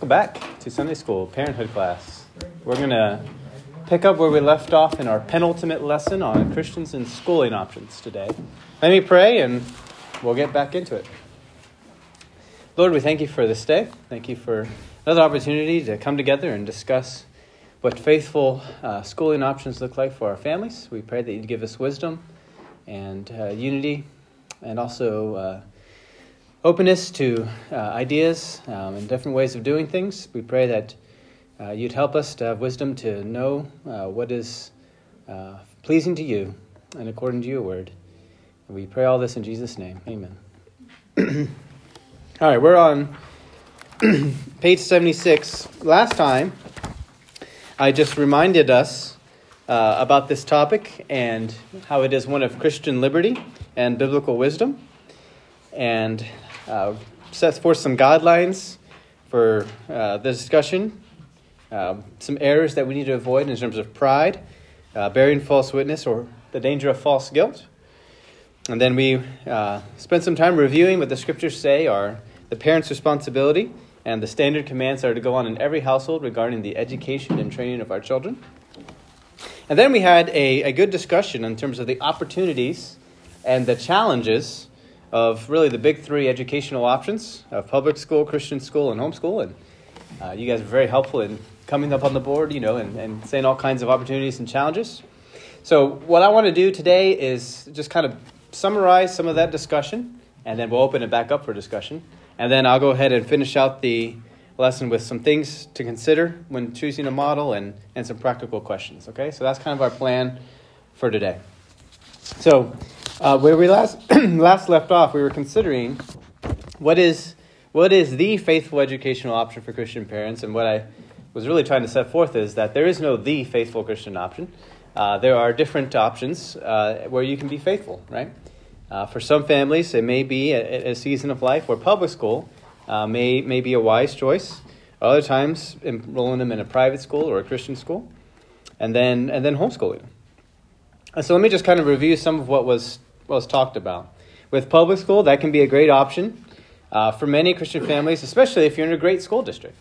Welcome back to Sunday School Parenthood class. We're going to pick up where we left off in our penultimate lesson on Christians and schooling options today. Let me pray and we'll get back into it. Lord, we thank you for this day. Thank you for another opportunity to come together and discuss what faithful schooling options look like for our families. We pray that you'd give us wisdom and unity and also openness to ideas and different ways of doing things. We pray that you'd help us to have wisdom to know what is pleasing to you and according to your word. And we pray all this in Jesus' name. Amen. All right, we're on page 76. Last time, I just reminded us about this topic and how it is one of Christian liberty and biblical wisdom, and sets forth some guidelines for the discussion, some errors that we need to avoid in terms of pride, bearing false witness, or the danger of false guilt. And then we spent some time reviewing what the scriptures say are the parents' responsibility and the standard commands that are to go on in every household regarding the education and training of our children. And then we had a good discussion in terms of the opportunities and the challenges of really the big three educational options of public school, Christian school, and homeschool. And you guys were very helpful in coming up on the board, and saying all kinds of opportunities and challenges. So what I want to do today is just kind of summarize some of that discussion, and then we'll open it back up for discussion. And then I'll go ahead and finish out the lesson with some things to consider when choosing a model and some practical questions. Okay, so that's kind of our plan for today. So where we last left off, we were considering what is the faithful educational option for Christian parents, and what I was really trying to set forth is that there is no the faithful Christian option. There are different options where you can be faithful, right? For some families, it may be a season of life where public school may be a wise choice. Other times, enrolling them in a private school or a Christian school, and then homeschooling. So let me just kind of review some of what was talked about. With public school, that can be a great option for many Christian families, especially if you're in a great school district.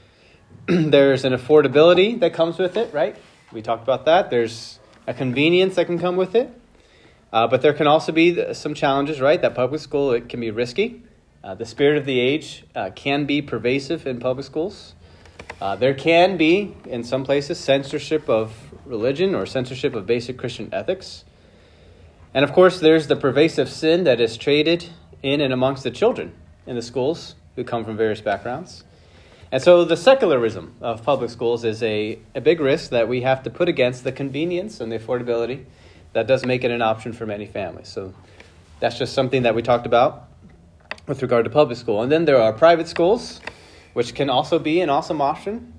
There's an affordability that comes with it, right? We talked about that. There's a convenience that can come with it. But there can also be some challenges, right? That public school, it can be risky. The spirit of the age can be pervasive in public schools. There can be, in some places, censorship of religion or censorship of basic Christian ethics. And of course, there's the pervasive sin that is traded in and amongst the children in the schools who come from various backgrounds. And so the secularism of public schools is a big risk that we have to put against the convenience and the affordability that does make it an option for many families. So that's just something that we talked about with regard to public school. And then there are private schools, which can also be an awesome option.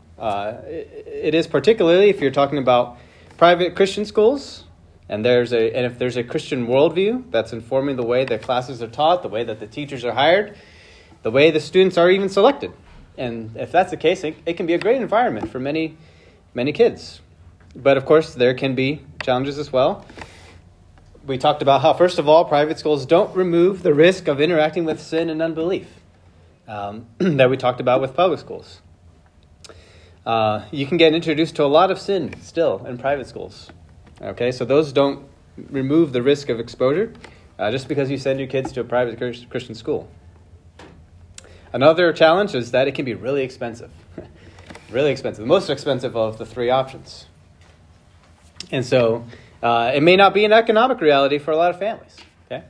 It is particularly if you're talking about private Christian schools, and if there's a Christian worldview that's informing the way that classes are taught, the way that the teachers are hired, the way the students are even selected. And if that's the case, it can be a great environment for many, many kids. But of course, there can be challenges as well. We talked about how, first of all, private schools don't remove the risk of interacting with sin and unbelief that we talked about with public schools. You can get introduced to a lot of sin still in private schools. Okay, so those don't remove the risk of exposure just because you send your kids to a private Christian school. Another challenge is that it can be really expensive. Really expensive. The most expensive of the three options. And so it may not be an economic reality for a lot of families. Okay.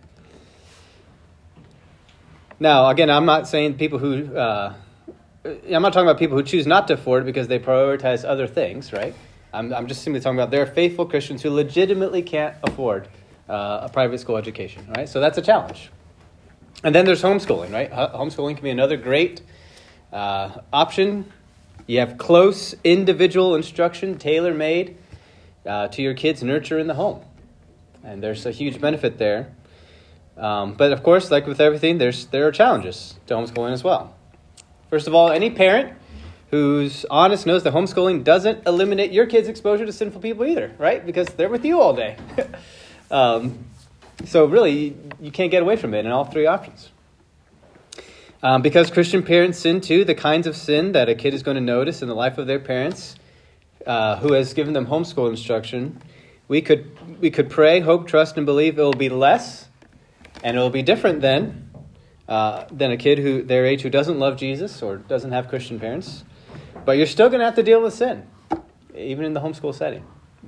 Now, again, I'm not saying people who I'm not talking about people who choose not to afford it because they prioritize other things, right? I'm just simply talking about there are faithful Christians who legitimately can't afford a private school education, right? So that's a challenge. And then there's homeschooling, right? Homeschooling can be another great option. You have close individual instruction, tailor-made to your kids' nurture in the home. And there's a huge benefit there. But of course, like with everything, there are challenges to homeschooling as well. First of all, any parent who's honest knows that homeschooling doesn't eliminate your kids' exposure to sinful people either, right? Because they're with you all day. So really, you can't get away from it in all three options. Because Christian parents sin too, the kinds of sin that a kid is going to notice in the life of their parents, who has given them homeschool instruction, we could pray, hope, trust, and believe it will be less, and it will be different than a kid their age who doesn't love Jesus or doesn't have Christian parents. But you're still going to have to deal with sin, even in the homeschool setting.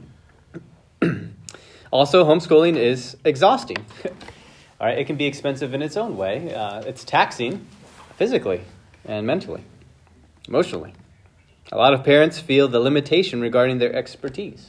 Also, homeschooling is exhausting. All right, it can be expensive in its own way. It's taxing physically and mentally, emotionally. A lot of parents feel the limitation regarding their expertise.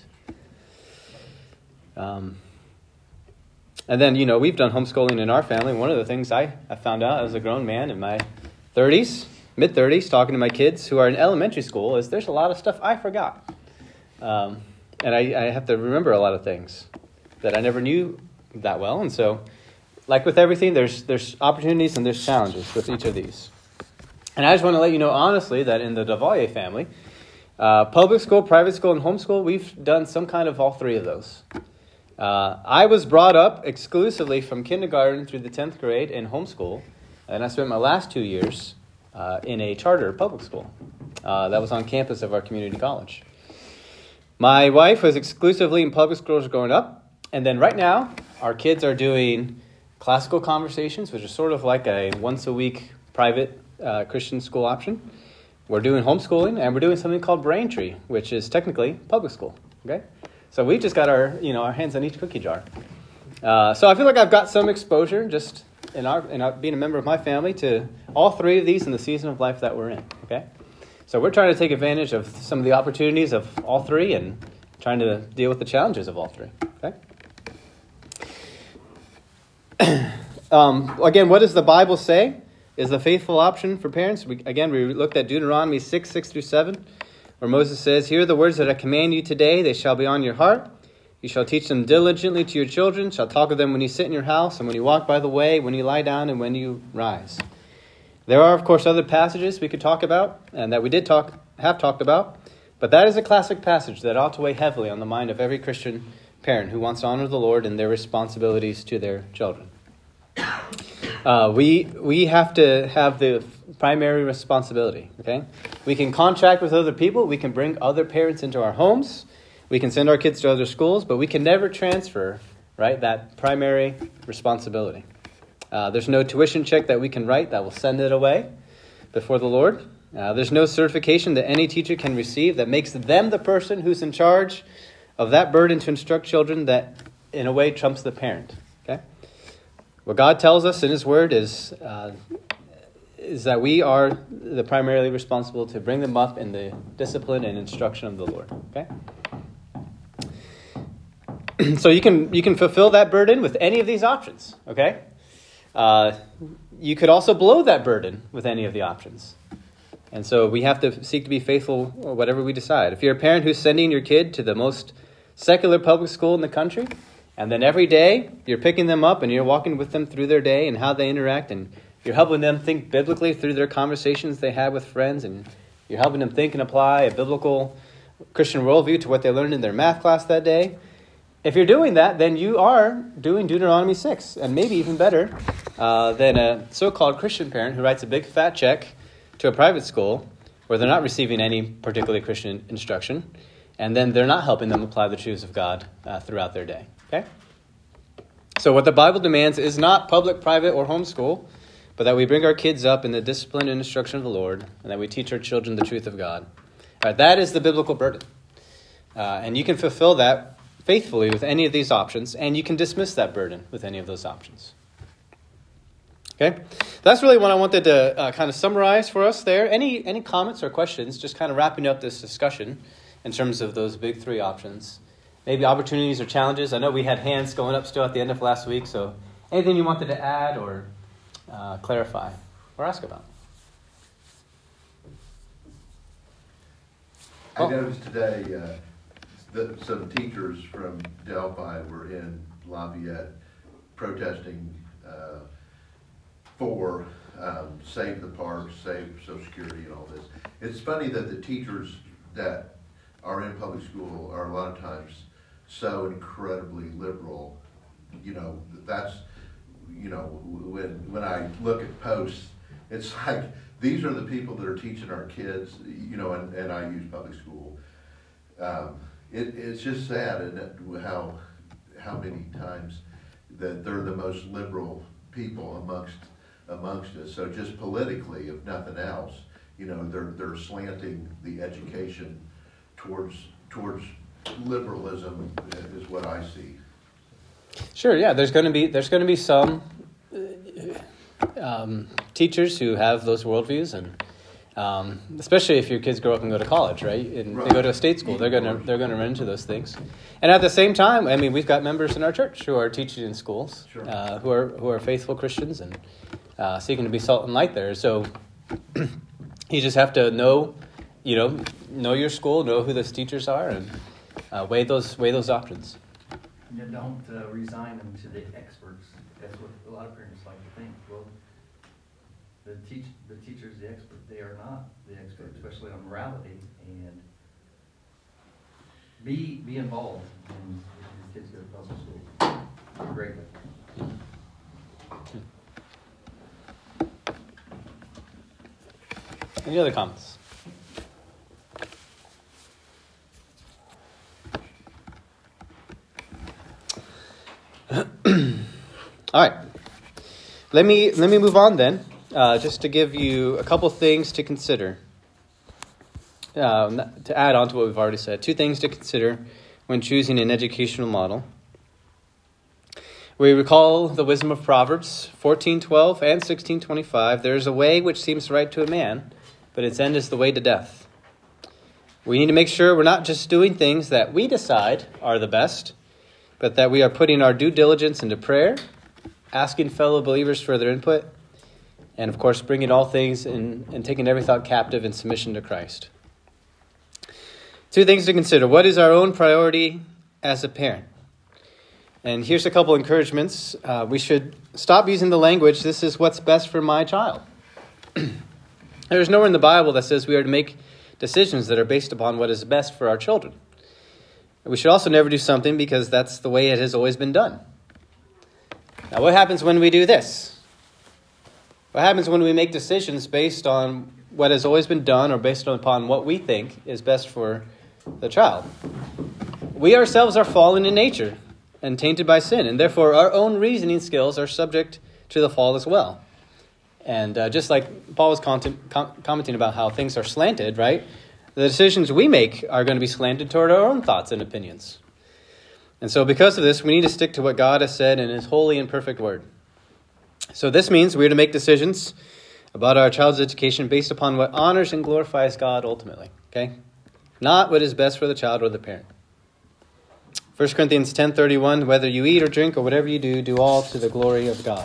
And then, we've done homeschooling in our family. One of the things I found out as a grown man in my mid-30s, talking to my kids who are in elementary school, is there's a lot of stuff I forgot. And I have to remember a lot of things that I never knew that well. And so, like with everything, there's opportunities and there's challenges with each of these. And I just want to let you know honestly that in the Davalier family, public school, private school, and homeschool, we've done some kind of all three of those. I was brought up exclusively from kindergarten through the 10th grade in homeschool, and I spent my last 2 years in a charter public school that was on campus of our community college. My wife was exclusively in public schools growing up, and then right now, our kids are doing classical conversations, which is sort of like a once-a-week private Christian school option. We're doing homeschooling, and we're doing something called Braintree, which is technically public school. Okay, so we've just got our hands on each cookie jar. So I feel like I've got some exposure just in being a member of my family to all three of these in the season of life that we're in. Okay, so we're trying to take advantage of some of the opportunities of all three and trying to deal with the challenges of all three. Okay. Again, what does the Bible say is the faithful option for parents? We looked at Deuteronomy 6:6-7, where Moses says, "Hear the words that I command you today. They shall be on your heart. You shall teach them diligently to your children, shall talk of them when you sit in your house, and when you walk by the way, when you lie down, and when you rise." There are, of course, other passages we could talk about, and that we have talked about, but that is a classic passage that ought to weigh heavily on the mind of every Christian parent who wants to honor the Lord and their responsibilities to their children. We have to have the primary responsibility, okay? We can contract with other people. We can bring other parents into our homes. We can send our kids to other schools, but we can never transfer, right, that primary responsibility. There's no tuition check that we can write that will send it away before the Lord. There's no certification that any teacher can receive that makes them the person who's in charge of that burden to instruct children that, in a way, trumps the parent. Okay, what God tells us in His Word is that we are the primarily responsible to bring them up in the discipline and instruction of the Lord. Okay, so you can fulfill that burden with any of these options. Okay, you could also blow that burden with any of the options. And so we have to seek to be faithful whatever we decide. If you're a parent who's sending your kid to the most secular public school in the country, and then every day you're picking them up and you're walking with them through their day and how they interact, and you're helping them think biblically through their conversations they have with friends, and you're helping them think and apply a biblical Christian worldview to what they learned in their math class that day. If you're doing that, then you are doing Deuteronomy 6, and maybe even better than a so-called Christian parent who writes a big fat check to a private school where they're not receiving any particularly Christian instruction, and then they're not helping them apply the truths of God throughout their day. Okay? So what the Bible demands is not public, private, or homeschool, but that we bring our kids up in the discipline and instruction of the Lord, and that we teach our children the truth of God. All right, that is the biblical burden. And you can fulfill that faithfully with any of these options, and you can dismiss that burden with any of those options. Okay, that's really what I wanted to kind of summarize for us there. Any comments or questions, just kind of wrapping up this discussion in terms of those big three options. Maybe opportunities or challenges. I know we had hands going up still at the end of last week, so anything you wanted to add or clarify or ask about? I noticed today that some teachers from Delphi were in Lafayette protesting for Save the Parks, Save Social Security and all this. It's funny that the teachers that are in public school are a lot of times so incredibly liberal. That's, when I look at posts it's like, these are the people that are teaching our kids, and I use public school. It's just sad, isn't it, how many times that they're the most liberal people amongst us. So just politically, if nothing else, they're slanting the education towards liberalism is what I see. Sure, yeah. There's going to be some teachers who have those worldviews, and especially if your kids grow up and go to college, right? And they go to a state school, they're going to run into those things. And at the same time, I mean, we've got members in our church who are teaching in schools, sure. who are faithful Christians and seeking to be salt and light there. So you just have to know your school, know who those teachers are, and weigh those options. You don't resign them to the experts. That's what a lot of parents like to think. Well, the teacher's the expert. They are not the expert, especially on morality. And be involved in your kids go to public school greatly. Any other comments? All right. Let me move on then, just to give you a couple things to consider. To add on to what we've already said, 2 things to consider when choosing an educational model. We recall the wisdom of Proverbs 14:12 and 16:25. There is a way which seems right to a man, but its end is the way to death. We need to make sure we're not just doing things that we decide are the best, but that we are putting our due diligence into prayer, asking fellow believers for their input, and of course bringing all things and taking every thought captive in submission to Christ. 2 things to consider. What is our own priority as a parent? And here's a couple encouragements. We should stop using the language, this is what's best for my child. There's nowhere in the Bible that says we are to make decisions that are based upon what is best for our children. We should also never do something because that's the way it has always been done. Now, what happens when we do this? What happens when we make decisions based on what has always been done or based upon what we think is best for the child? We ourselves are fallen in nature and tainted by sin, and therefore our own reasoning skills are subject to the fall as well. And just like Paul was commenting about how things are slanted, right? The decisions we make are going to be slanted toward our own thoughts and opinions. And so because of this, we need to stick to what God has said in his holy and perfect word. So this means we are to make decisions about our child's education based upon what honors and glorifies God ultimately. Okay? Not what is best for the child or the parent. 1 Corinthians 10:31, whether you eat or drink or whatever you do all to the glory of God.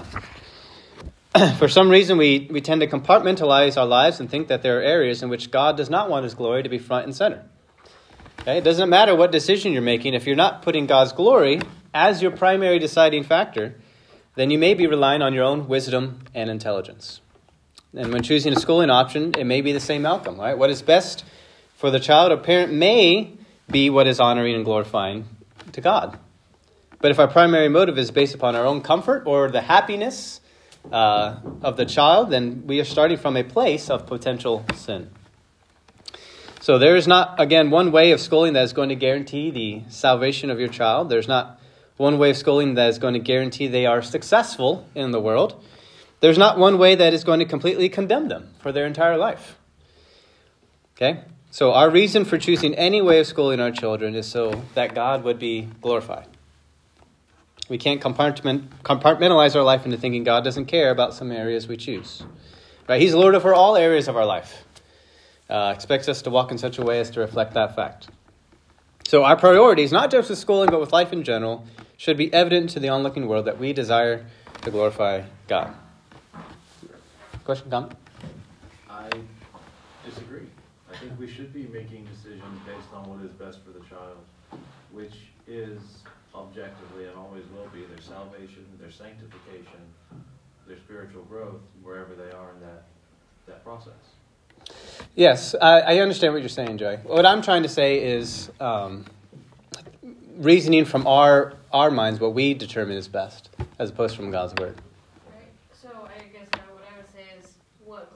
For some reason, we tend to compartmentalize our lives and think that there are areas in which God does not want his glory to be front and center. Okay? It doesn't matter what decision you're making. If you're not putting God's glory as your primary deciding factor, then you may be relying on your own wisdom and intelligence. And when choosing a schooling option, it may be the same outcome, right? What is best for the child or parent may be what is honoring and glorifying to God. But if our primary motive is based upon our own comfort or the happiness of the child, then we are starting from a place of potential sin. So there is not, again, one way of schooling that is going to guarantee the salvation of your child. There's not one way of schooling that is going to guarantee they are successful in the world. There's not one way that is going to completely condemn them for their entire life. Okay? So our reason for choosing any way of schooling our children is so that God would be glorified. We can't compartmentalize our life into thinking God doesn't care about some areas we choose. Right? He's Lord over all areas of our life. Expects us to walk in such a way as to reflect that fact. So our priorities, not just with schooling, but with life in general, should be evident to the onlooking world that we desire to glorify God. Question, comment? I disagree. I think we should be making decisions based on what is best for the child, which is objectively and always will be their salvation, their sanctification, their spiritual growth, wherever they are in that process. Yes, I understand what you're saying, Joey. What I'm trying to say is reasoning from our minds what we determine is best, as opposed from God's word. Right. So I guess what I would say is what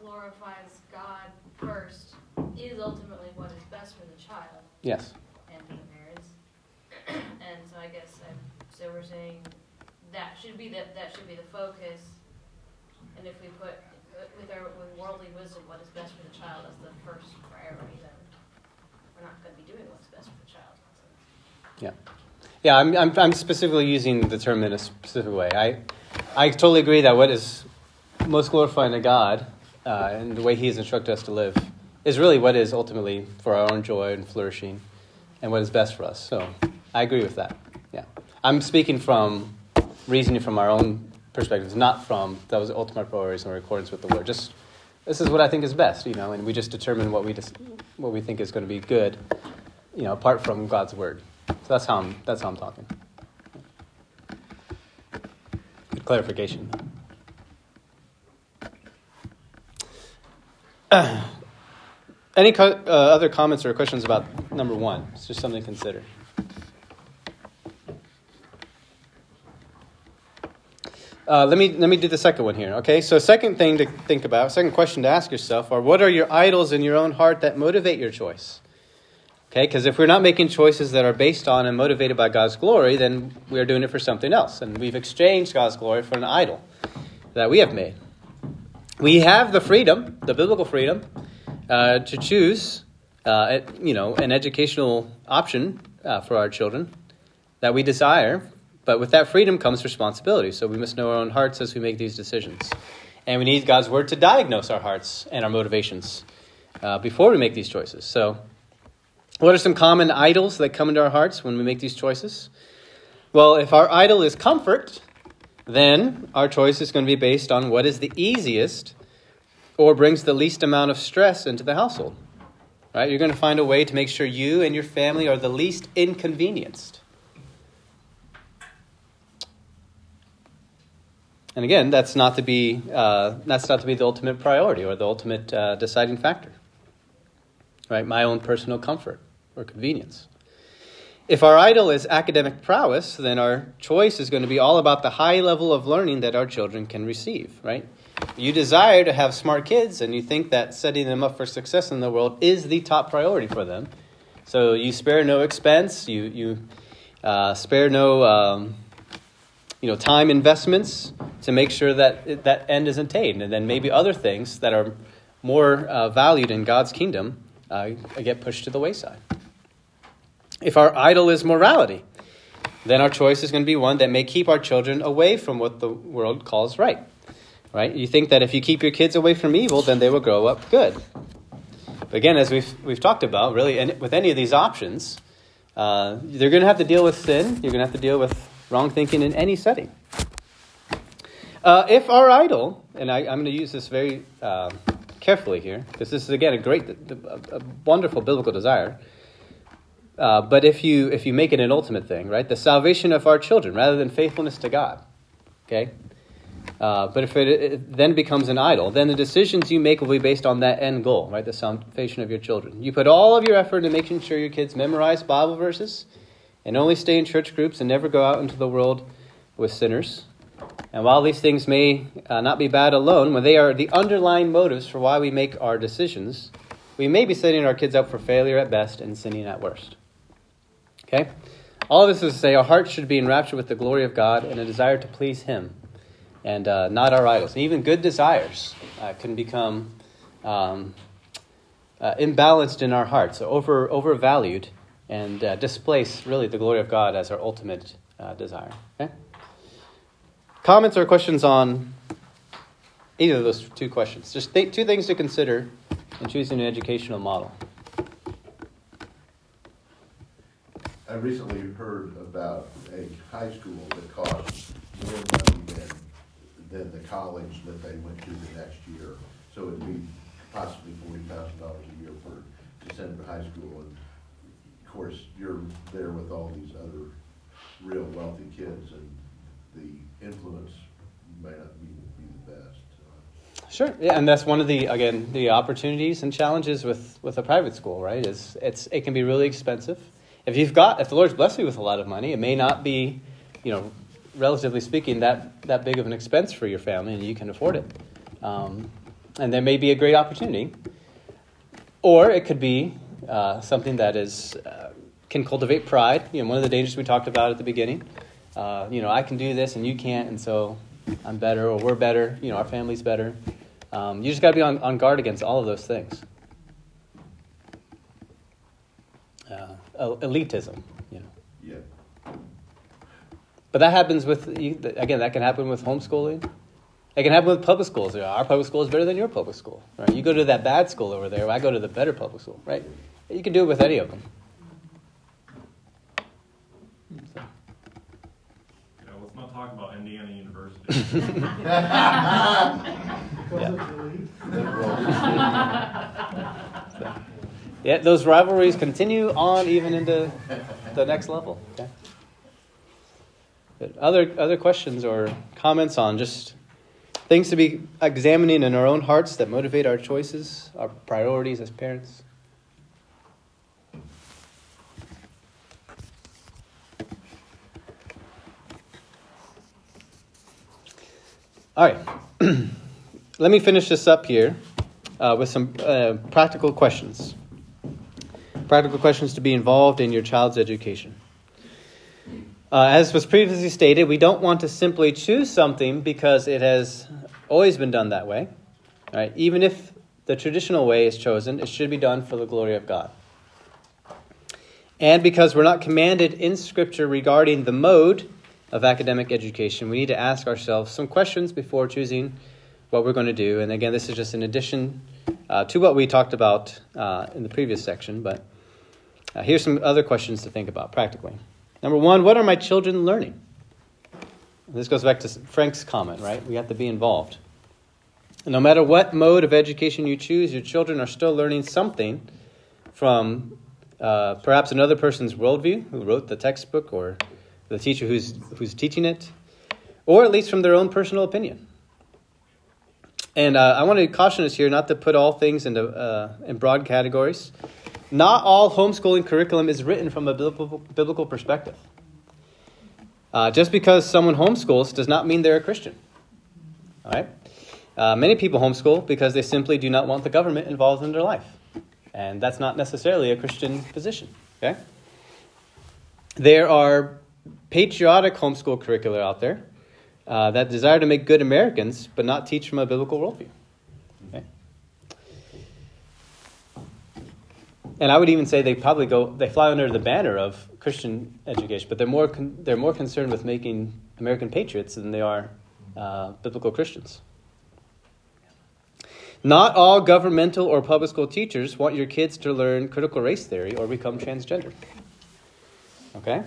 ultimately what is best for the child Yes. and for the parents. And so I guess, so we're saying that should be the focus. And if we put, with worldly wisdom, what is best for the child as the first priority, then we're not going to be doing what's best for the child. Yeah. Yeah, I'm specifically using the term in a specific way. I totally agree that what is most glorifying to God and the way He has instructed us to live is really what is ultimately for our own joy and flourishing and what is best for us. So I agree with that. Yeah. I'm speaking from reasoning from our own perspectives, not from those ultimate priorities in accordance with the Word. Just this is what I think is best, and we just determine what we think is going to be good, apart from God's Word. So that's how I'm talking. Good clarification. Any other comments or questions about number 1? It's just something to consider. Let me do the second one here. Okay, so second thing to think about, second question to ask yourself are, what are your idols in your own heart that motivate your choice? Okay, because if we're not making choices that are based on and motivated by God's glory, then we are doing it for something else. And we've exchanged God's glory for an idol that we have made. We have the freedom, the biblical freedom, to choose, an educational option for our children that we desire. But with that freedom comes responsibility. So we must know our own hearts as we make these decisions. And we need God's Word to diagnose our hearts and our motivations before we make these choices. So what are some common idols that come into our hearts when we make these choices? Well, if our idol is comfort, then our choice is going to be based on what is the easiest or brings the least amount of stress into the household. Right? You're going to find a way to make sure you and your family are the least inconvenienced. And again, that's not to be the ultimate priority or the ultimate deciding factor. Right? My own personal comfort or convenience. If our idol is academic prowess, then our choice is going to be all about the high level of learning that our children can receive, right? You desire to have smart kids, and you think that setting them up for success in the world is the top priority for them. So you spare no expense, you spare no time investments to make sure that that end is attained, and then maybe other things that are more valued in God's kingdom get pushed to the wayside. If our idol is morality, then our choice is going to be one that may keep our children away from what the world calls right. Right? You think that if you keep your kids away from evil, then they will grow up good. But again, as we've talked about, really, and with any of these options, they're going to have to deal with sin. You're going to have to deal with wrong thinking in any setting. If our idol, and I'm going to use this very carefully here, because this is, again, a wonderful biblical desire. But if you make it an ultimate thing, right, the salvation of our children rather than faithfulness to God, okay? But if it then becomes an idol, then the decisions you make will be based on that end goal, right, the salvation of your children. You put all of your effort into making sure your kids memorize Bible verses and only stay in church groups and never go out into the world with sinners. And while these things may not be bad alone, when they are the underlying motives for why we make our decisions, we may be setting our kids up for failure at best and sinning at worst. Okay? All of this is to say our hearts should be enraptured with the glory of God and a desire to please Him and not our idols. And even good desires can become imbalanced in our hearts, overvalued, and displace really the glory of God as our ultimate desire. Okay? Comments or questions on either of those two questions? Just two things to consider in choosing an educational model. I recently heard about a high school that costs more money than the college that they went to the next year. So it'd be possibly $40,000 a year to send them to high school. And of course, you're there with all these other real wealthy kids, and the influence may not be the best. Sure, yeah, and that's one of the opportunities and challenges with a private school, right? It can be really expensive. If the Lord's blessed you with a lot of money, it may not be, relatively speaking, that big of an expense for your family, and you can afford it. And there may be a great opportunity. Or it could be something that is can cultivate pride. One of the dangers we talked about at the beginning. I can do this and you can't, and so I'm better, or we're better. Our family's better. You just got to be on guard against all of those things. Elitism, Yeah. But that happens that can happen with homeschooling. It can happen with public schools. Our public school is better than your public school. Right? You go to that bad school over there. I go to the better public school. Right? You can do it with any of them. So. Yeah, let's not talk about Indiana University. Yeah, those rivalries continue on even into the next level. Okay. But other questions or comments on just things to be examining in our own hearts that motivate our choices, our priorities as parents? All right. Let me finish this up here with some practical questions. Practical questions to be involved in your child's education. As was previously stated, we don't want to simply choose something because it has always been done that way. Right? Even if the traditional way is chosen, it should be done for the glory of God. And because we're not commanded in Scripture regarding the mode of academic education, we need to ask ourselves some questions before choosing what we're going to do. And again, this is just in addition to what we talked about in the previous section, but here's some other questions to think about practically. Number one, what are my children learning? And this goes back to Frank's comment, right? We have to be involved. And no matter what mode of education you choose, your children are still learning something from perhaps another person's worldview, who wrote the textbook, or the teacher who's teaching it, or at least from their own personal opinion. And I want to caution us here not to put all things in broad categories. Not all homeschooling curriculum is written from a biblical perspective. Just because someone homeschools does not mean they're a Christian. All right? Many people homeschool because they simply do not want the government involved in their life. And that's not necessarily a Christian position. Okay? There are patriotic homeschool curricula out there that desire to make good Americans, but not teach from a biblical worldview. Okay? And I would even say they fly under the banner of Christian education, but they're more concerned with making American patriots than they are biblical Christians. Not all governmental or public school teachers want your kids to learn critical race theory or become transgender. Okay?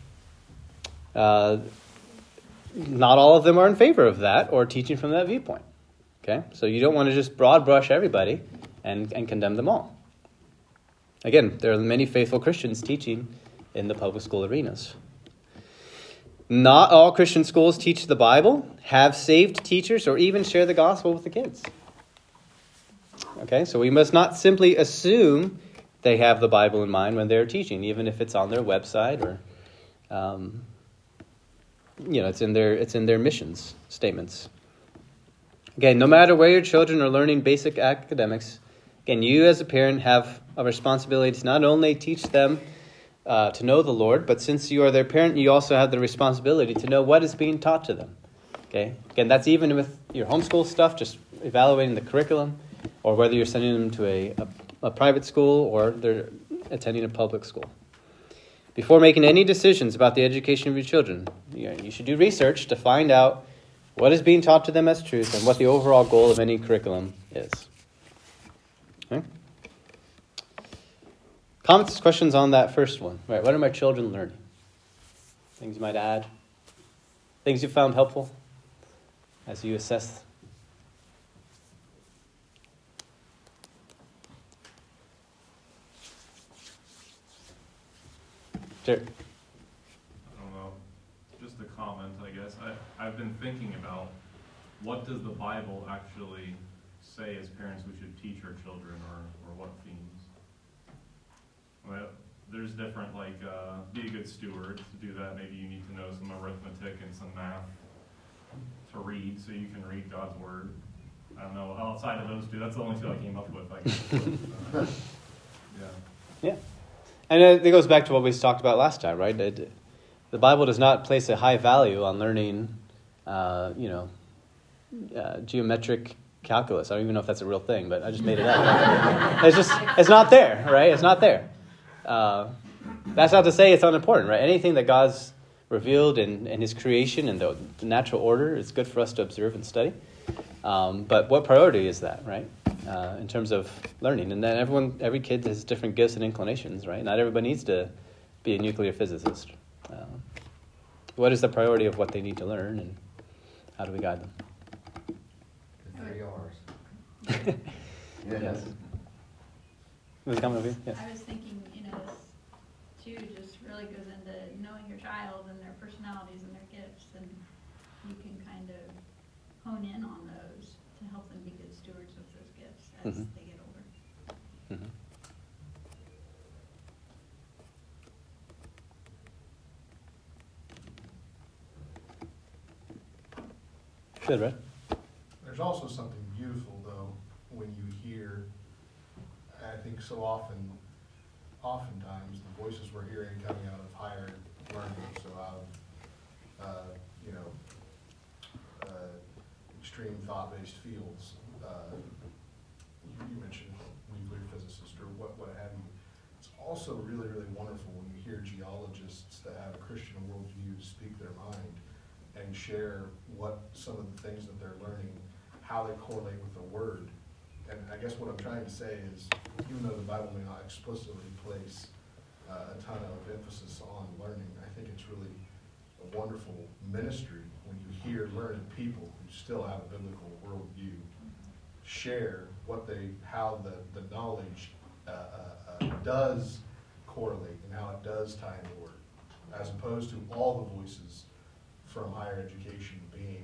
Not all of them are in favor of that or teaching from that viewpoint. Okay? So you don't want to just broad brush everybody and condemn them all. Again, there are many faithful Christians teaching in the public school arenas. Not all Christian schools teach the Bible, have saved teachers, or even share the gospel with the kids. Okay, so we must not simply assume they have the Bible in mind when they're teaching, even if it's on their website or, it's in their missions statements. Again, no matter where your children are learning basic academics, again, you as a parent have a responsibility to not only teach them to know the Lord, but since you are their parent, you also have the responsibility to know what is being taught to them. Okay, again, that's even with your homeschool stuff, just evaluating the curriculum, or whether you're sending them to a private school or they're attending a public school. Before making any decisions about the education of your children, you should do research to find out what is being taught to them as truth and what the overall goal of any curriculum is. Okay? Comments, questions on that first one? Right, what are my children learning? Things you might add? Things you found helpful as you assess? Sure. I don't know. Just a comment, I guess. I've been thinking about what does the Bible actually say as parents we should teach our children, or what themes? Well, there's different, be a good steward. To do that, maybe you need to know some arithmetic and some math to read so you can read God's Word. I don't know, outside of those two, that's the only two I came up with, I guess. Yeah. Yeah. And it goes back to what we talked about last time, right? The Bible does not place a high value on learning, geometric calculus. I don't even know if that's a real thing, but I just made it up. It's not there, right? It's not there. That's not to say it's unimportant, right? Anything that God's revealed in His creation and the natural order is good for us to observe and study. But what priority is that, right? In terms of learning. And then every kid has different gifts and inclinations, right? Not everybody needs to be a nuclear physicist. What is the priority of what they need to learn, and how do we guide them? The 3 R's. Yes. Was it coming over you? Yes. I was thinking, this too just really goes into knowing your child and their personalities and their gifts, and you can kind of hone in on those to help them be good stewards of those gifts as they get older. Mm-hmm. Good, right? There's also something beautiful, though, when you hear, I think so oftentimes, the voices we're hearing coming out of higher learning, so out of, extreme thought-based fields. You mentioned nuclear physicist or what have you. It's also really, really wonderful when you hear geologists that have a Christian worldview speak their mind and share what some of the things that they're learning, how they correlate with the Word. And I guess what I'm trying to say is, even though the Bible may not explicitly place a ton of emphasis on learning, I think it's really a wonderful ministry when you hear learned people who still have a biblical worldview share how the knowledge does correlate and how it does tie into the Word, as opposed to all the voices from higher education being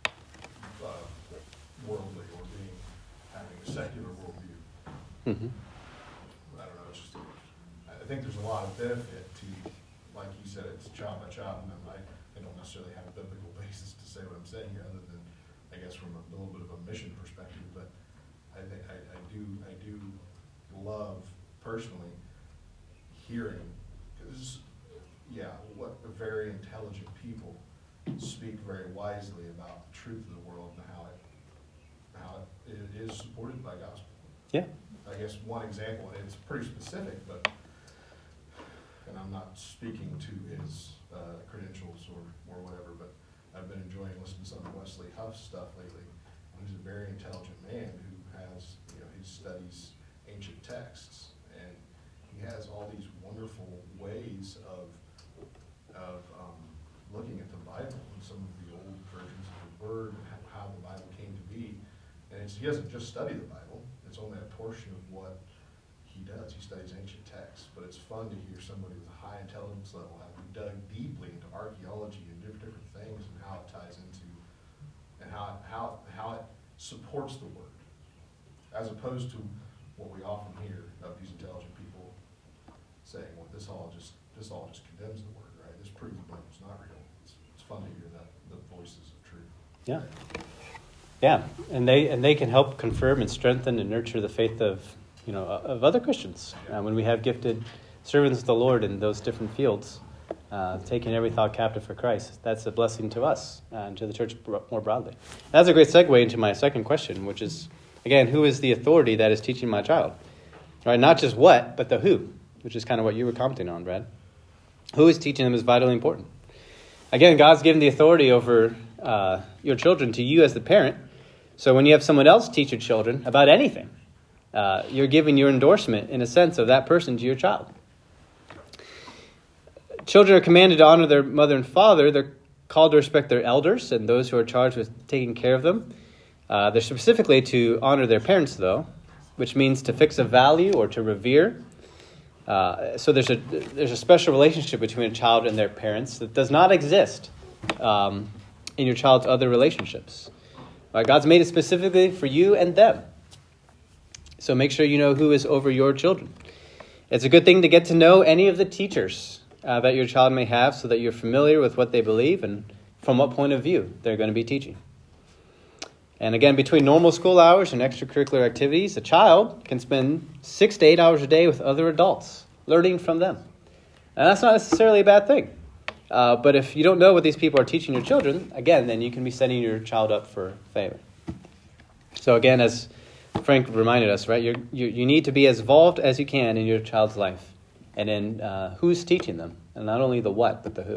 worldly or having a secular worldview. Mm-hmm. I don't know, I think there's a lot of benefit to, like you said, it's child by child, and I don't necessarily have a biblical basis to say what I'm saying here, other than, I guess, from a little bit of a mission perspective, but I think I do love, personally, hearing, because, what very intelligent people speak very wisely about the truth of the world and how it is supported by gospel. Yeah. I guess one example, and it's pretty specific, but, and I'm not speaking to his credentials or whatever, but I've been enjoying listening to some of Wesley Huff's stuff lately. He's a very intelligent man who has, he studies ancient texts, and he has all these wonderful ways of looking at the Bible and some of the old versions of the Word and how the Bible came to be. And he doesn't just study the Bible. It's only a portion of what he does. He studies ancient texts. But it's fun to hear somebody with a high intelligence level having dug deeply into archaeology and different things and how it ties into, and how it supports the Word, as opposed to what we often hear of these intelligent people saying, well, this all just condemns the Word, right? This proves the Bible's not real. It's fun to hear the voices of truth. Yeah. Yeah, and they can help confirm and strengthen and nurture the faith of other Christians. When we have gifted servants of the Lord in those different fields, taking every thought captive for Christ, that's a blessing to us and to the church more broadly. That's a great segue into my second question, which is, again, who is the authority that is teaching my child? Right, not just what, but the who, which is kind of what you were commenting on, Brad. Who is teaching them is vitally important. Again, God's given the authority over your children to you as the parent. So when you have someone else teach your children about anything, you're giving your endorsement, in a sense, of that person to your child. Children are commanded to honor their mother and father. They're called to respect their elders and those who are charged with taking care of them. They're specifically to honor their parents, though, which means to fix a value or to revere. So there's a special relationship between a child and their parents that does not exist in your child's other relationships. God's made it specifically for you and them. So make sure you know who is over your children. It's a good thing to get to know any of the teachers that your child may have so that you're familiar with what they believe and from what point of view they're going to be teaching. And again, between normal school hours and extracurricular activities, a child can spend 6 to 8 hours a day with other adults, learning from them. And that's not necessarily a bad thing. But if you don't know what these people are teaching your children, again, then you can be setting your child up for failure. So again, as Frank reminded us, right, you need to be as involved as you can in your child's life and in who's teaching them. And not only the what, but the who.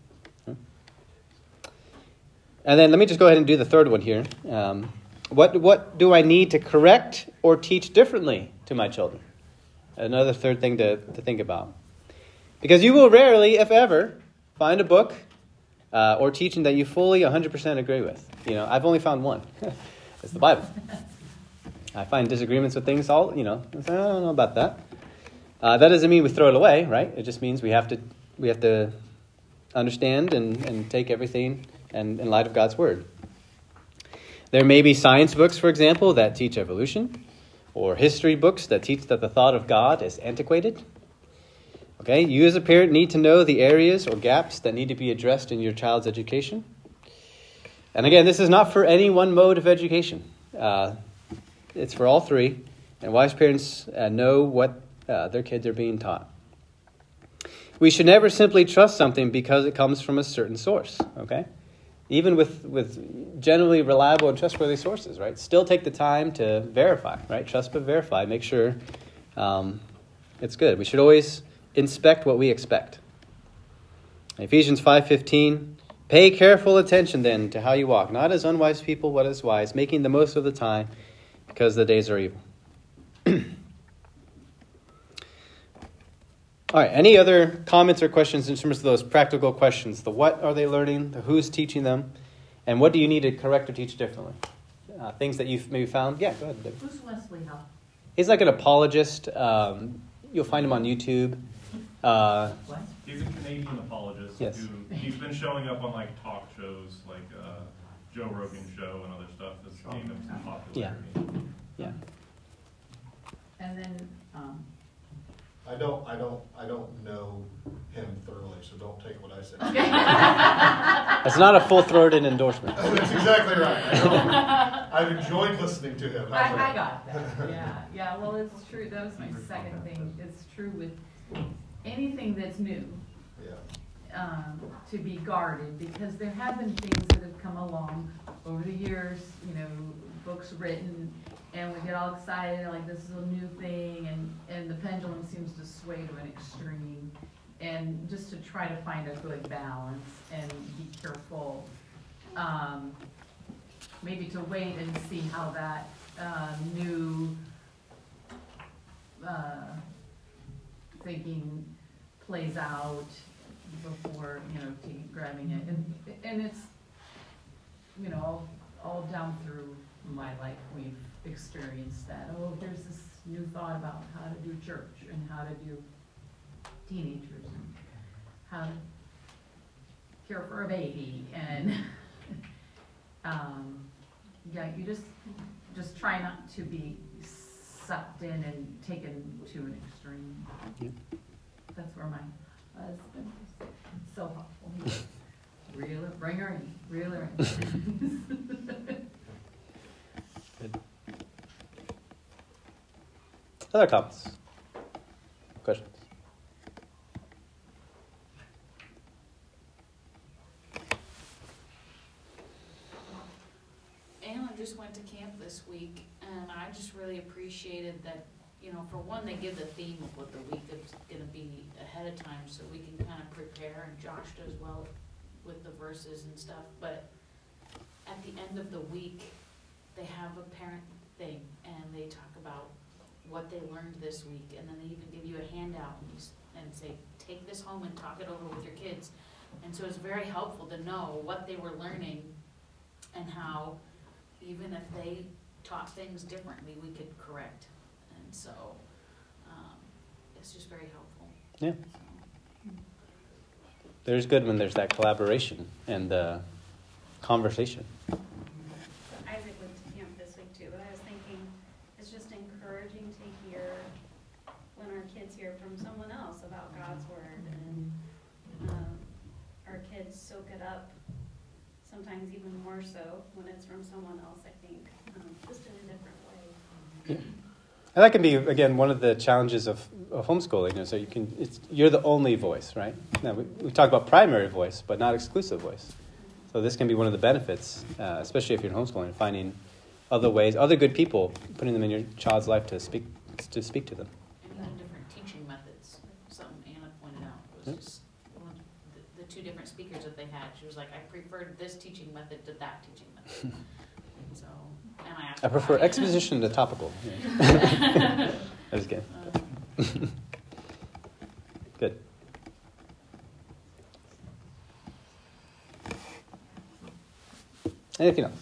And then let me just go ahead and do the third one here. What do I need to correct or teach differently to my children? Another third thing to think about. Because you will rarely, if ever, find a book or teaching that you fully 100% agree with. I've only found one. It's the Bible. I find disagreements with things I don't know about that. That doesn't mean we throw it away, right? It just means we have to understand and take everything and in light of God's Word. There may be science books, for example, that teach evolution, or history books that teach that the thought of God is antiquated. Okay, you as a parent need to know the areas or gaps that need to be addressed in your child's education. And again, this is not for any one mode of education. It's for all three, and wise parents know what their kids are being taught. We should never simply trust something because it comes from a certain source, okay? Even with generally reliable and trustworthy sources, right? Still take the time to verify, right? Trust but verify. Make sure it's good. We should always inspect what we expect. Ephesians 5:15, pay careful attention then to how you walk, not as unwise people, but as wise, making the most of the time because the days are evil. All right, any other comments or questions in terms of those practical questions? The what are they learning? The who's teaching them? And what do you need to correct or teach differently? Things that you've maybe found? Yeah, go ahead, Dave. Who's Wesley Huff? He's like an apologist. You'll find him on YouTube. What? He's a Canadian apologist. Yes. He's been showing up on like talk shows like Joe Rogan show and other stuff that's gained him some popularity. Yeah. And then, I don't know him thoroughly, so don't take what I say. That's not a full-throated endorsement. That's exactly right. I've enjoyed listening to him. I got that. Yeah, well, it's true. That was my second thing. It's true with anything that's new. Yeah. To be guarded, because there have been things that have come along over the years, books written, and we get all excited, like this is a new thing, and the pendulum seems to sway to an extreme. And just to try to find a good balance and be careful, maybe to wait and see how that new thinking plays out before, grabbing it. And it's, all down through my life, we've experienced that. Oh, there's this new thought about how to do church and how to do teenagers and how to care for a baby. And, you just try not to be sucked in and taken to an extreme. Yep. That's where my husband is so helpful. Reel it, bring her in, reel her in. Good. Other comments? Questions? Anna just went to camp this week, and I just really appreciated that, for one, they give the theme of what the week is going to be ahead of time so we can kind of prepare, and Josh does well with the verses and stuff. But at the end of the week, they have a parent thing, and they talk about what they learned this week, and then they even give you a handout and say, take this home and talk it over with your kids. And so it's very helpful to know what they were learning and how, even if they taught things differently, we could correct. And so it's just very helpful. Yeah. There's good when there's that collaboration and conversation. Isaac went to camp this week too, but I was thinking it's just encouraging to hear when our kids hear from someone else about God's word, and our kids soak it up sometimes even more so when it's from someone else, I think, just in a different way. And that can be, again, one of the challenges of homeschooling is that you're the only voice, right? Now, we talk about primary voice, but not exclusive voice. So this can be one of the benefits, especially if you're in homeschooling, finding other ways, other good people, putting them in your child's life to speak to them. And even different teaching methods, something Anna pointed out, was just one of the two different speakers that they had. She was like, I preferred this teaching method to that teaching method. And so, and I asked I prefer why. exposition to topical. Yeah. I was kidding. Good. Anything else?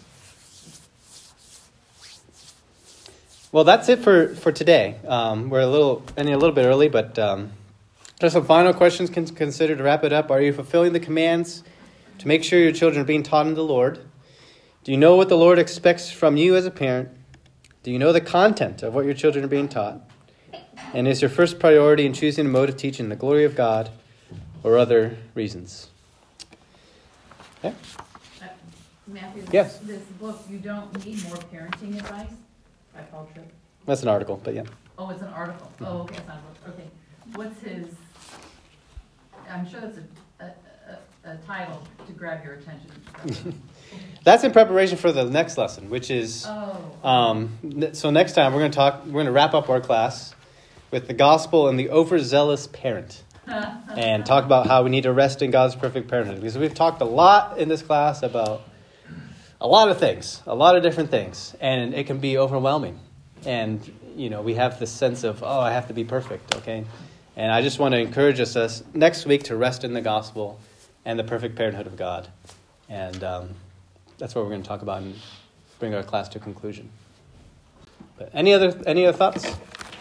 Well, that's it for today. We're a little bit early, but just some final questions to consider to wrap it up. Are you fulfilling the commands to make sure your children are being taught in the Lord? Do you know what the Lord expects from you as a parent? Do you know the content of what your children are being taught? And is your first priority in choosing a mode of teaching the glory of God or other reasons? Okay. Matthew, Yes. This book, You Don't Need More Parenting Advice by Paul Tripp. That's an article, but yeah. Oh, it's an article. Oh, okay, it's not a book. Okay. What's his, I'm sure that's a title to grab your attention. That's in preparation for the next lesson, which is, so next time we're going to wrap up our class with the gospel and the overzealous parent and talk about how we need to rest in God's perfect parenthood. Because we've talked a lot in this class about a lot of things, a lot of different things, and it can be overwhelming. And, we have this sense of, I have to be perfect, okay? And I just want to encourage us next week to rest in the gospel and the perfect parenthood of God. And that's what we're going to talk about and bring our class to a conclusion. But any other thoughts?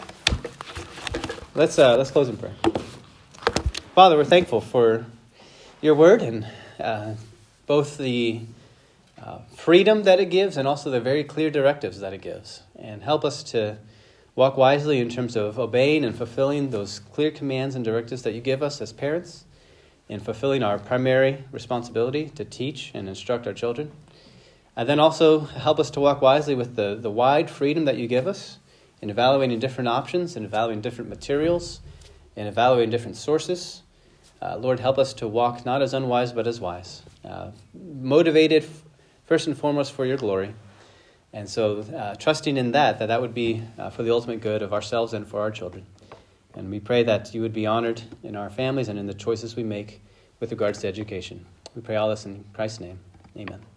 Let's close in prayer. Father, we're thankful for your word and both the freedom that it gives and also the very clear directives that it gives. And help us to walk wisely in terms of obeying and fulfilling those clear commands and directives that you give us as parents, in fulfilling our primary responsibility to teach and instruct our children. And then also help us to walk wisely with the wide freedom that you give us in evaluating different options, in evaluating different materials, in evaluating different sources. Lord, help us to walk not as unwise, but as wise. Motivated first and foremost for your glory. And so trusting in that would be for the ultimate good of ourselves and for our children. And we pray that you would be honored in our families and in the choices we make with regards to education. We pray all this in Christ's name. Amen.